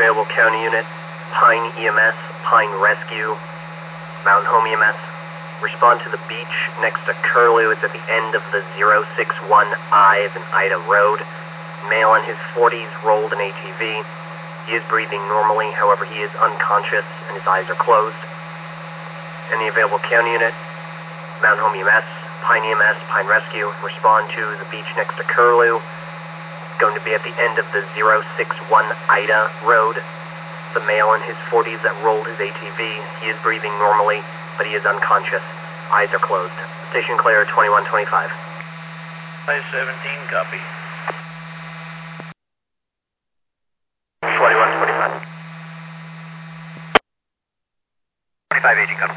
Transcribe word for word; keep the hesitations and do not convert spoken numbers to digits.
available county unit, Pine E M S, Pine Rescue, Mountain Home E M S. Respond to the beach next to Curlew. It's at the end of the zero six one I as in Ida Road. Male in his forties, rolled an A T V. He is breathing normally, however he is unconscious and his eyes are closed. Any available county unit, Mountain Home E M S, Pine E M S, Pine Rescue. Respond to the beach next to Curlew. Going to be at the end of the zero six one Ida Road. The male in his forties that rolled his A T V. He is breathing normally, but he is unconscious. Eyes are closed. Station clear twenty-one twenty-five. five seventeen, copy. twenty-one twenty-five. twenty-five eighty, copy.